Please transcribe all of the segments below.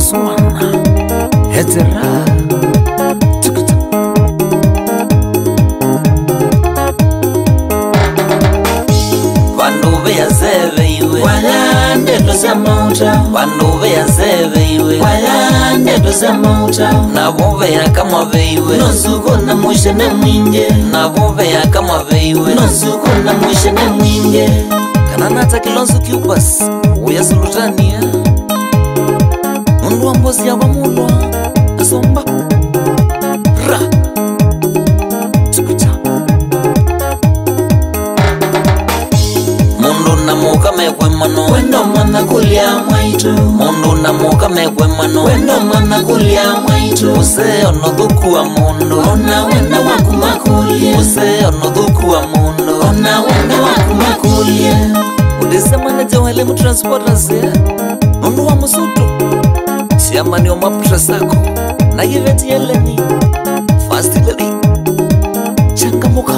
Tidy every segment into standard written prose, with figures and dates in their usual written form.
Botswana hetera Vanove ya zeve iwe Wala ndeto za mauta Vanove ya zeve iwe Wala ndeto za mauta Navove ya kama veiwe Nozuko na mwishe na mwinge Navove ya kama veiwe Nozuko na mwishe na mwinge Kananata kilonzo kiupas Uya sulutania Mundu wa mbozi ya wamulwa Asomba Ra Tukucha Mundu na muka mekwe mano Wendo mwana kulia mwaitu Mundu na muka mekwe mano Wendo mwana kulia mwaitu Use onothuku wa mundu Ona wenda wakumakulia Use onothuku wa mundu Ona wenda wakumakulia Udisema na jawele mutransportase Mundu wa musutu Siamani o maputra sako Na giveti yeleni Fast lady Changamuka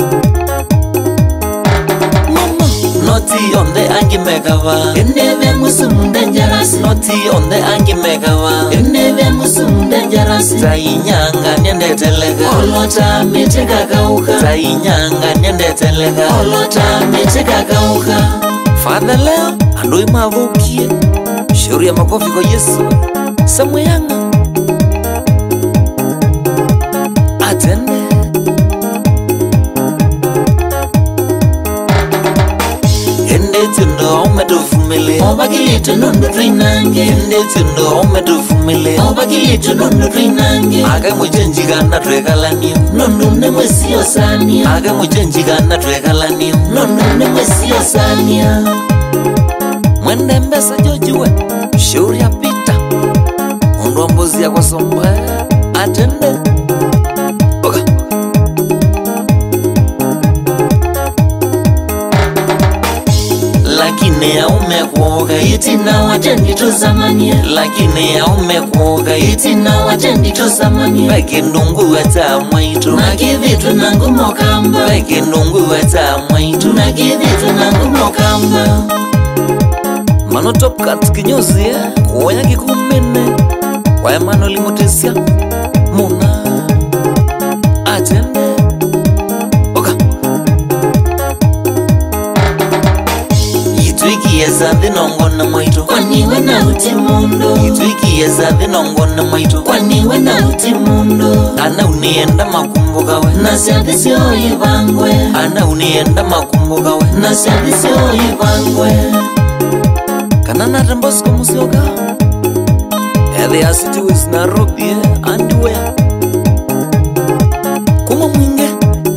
Mama Noti on the angi megava Eneve musumu dangerous Noti on the angi megava Eneve musumu dangerous Tainyanga nyende telega Olota meteka kauka Tainyanga nyende telega Olota meteka kauka Father leo andoi mavukie Shauri ya makofi kwa Yesu Samwe yanga Atende Ende tindo omedufumile Obagilito nondo trainange Ende tindo omedufumile Obagilito nondo trainange Age mujenjiga na twekalaniyo Nondo nemwesio sania Age mujenjiga na twekalaniyo Nondo nemwesio sania Mwende mbesa jojuwe Shauri ya pita Mundu wa mbozi ya kwa somba Atende Oka Lakini ya umekuoga Itina watendi tozamania Lakini ya umekuoga Itina watendi tozamania Peke ndungu weta mwaitu Nagivitu nangu mokamba Peke ndungu weta mwaitu Nagivitu nangu mokamba Mano top cut kinyozi Kuwanya kikumene Kwa emano limotesia Muna Atende Oka Itwiki yeza dhinongo na mwaitu Kwaniwe na utimundo Itwiki yeza dhinongo na mwaitu Kwaniwe na utimundo Ana unienda makumbuka we Nasiadhisio ibangwe Ana unienda makumbuka we Nasiadhisio ibangwe Kanana rembosko musioka The city is Nairobi and where Kuma mwinge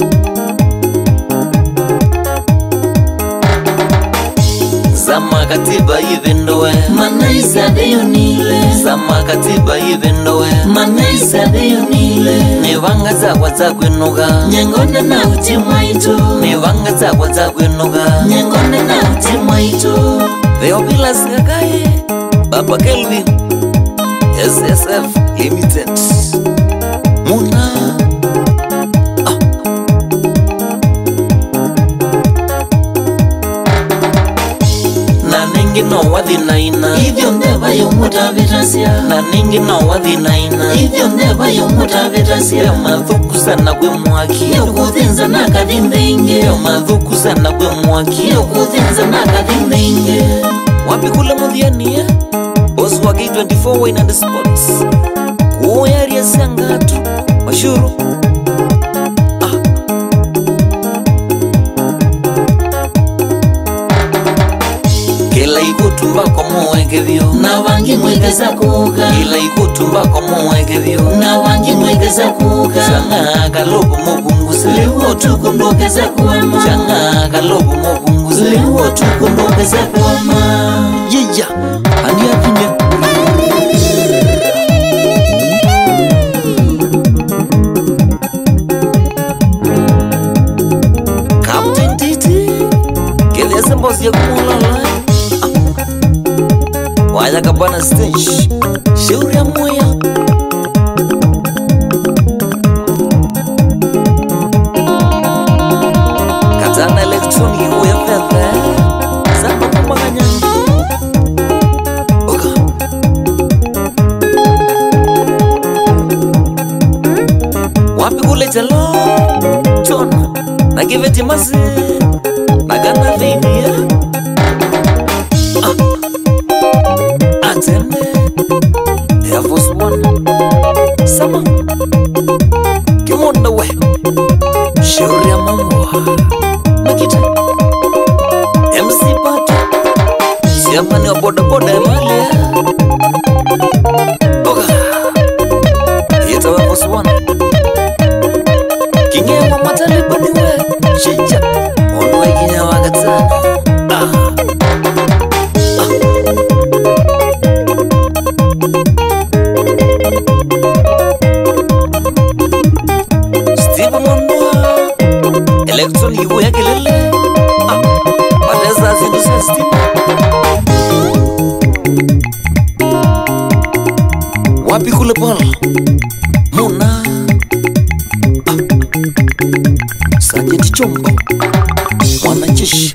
Zama katiba ivendowe Manaisa deyonile Zama katiba ivendowe Manaisa deyonile Nivanga zakwa zakwenuka Nyengone na utimwaitu Nivanga zakwa zakwenuka Nyengone na utimwaitu Theophilus Kakaye Baba Kelvin SSF Limited Muna Na ningi no wathinaina Hivyo ndeva yomuta vitasia Na ningi no wathinaina Hivyo ndeva yomuta vitasia Yo mathuku sana kwe mwaki Yo kuthinza na kathindinge Yo mathuku sana kwe mwaki Yo kuthinza na kathindinge Wapi kule muthianie Boss wa K24 wine and sports Kuoya ria siangatu Mashuru Kila ikutumba kwa muweke vyo Na wangi mwegeza kuka Kila ikutumba kwa muweke vyo Na wangi mwegeza kuka Changa kalobo mubunguzi Liwo tukundokeza kuwema Changa kalobo mubunguzi Liwo tukundokeza kuwema Yeya Ani atinye Captain Titi Kele sembozi ya kumulala Waya kabana stage Shauri ya moya Katana electronic uya fedhe Samba kumanganya Oka Magiveti masi Nagana vidia Atene Air Force One Sama Kimonda we Shauri ya mamwa Makita MC Pato Siapa ni wa boda boda ya malia Boga Yeta Air Force One Kinge wa matali badiwe Chicha Onwe kinya wakatana Steve Mondoa Electron yuko ya kelele Maleza zindu sa Steve Wapi kule Paul Muna Sajenti Chombo Mwanajeshi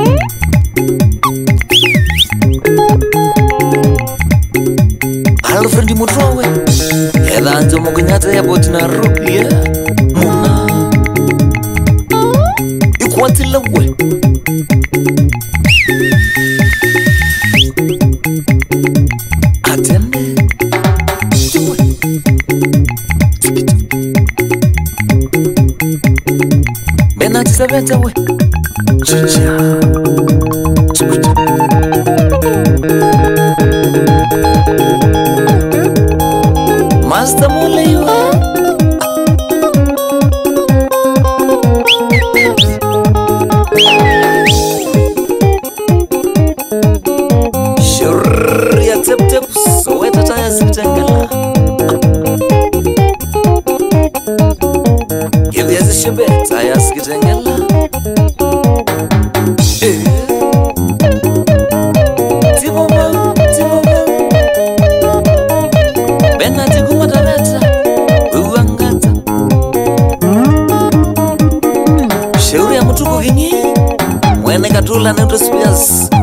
Alfred Mutrowe Elanzo Mokenyata ya boti Nairobi Muna Ikwati lewe Atene Tiwe Benati Sabeta we Chicha Chicha Master Mule yue Shuria tep tep Soweta taya sikitangala Kivyezi shebe taya sikitangala Tiboma Benati kumataleta Uangata Shauri ya mutuko kingi Mwene katula Neutro Spears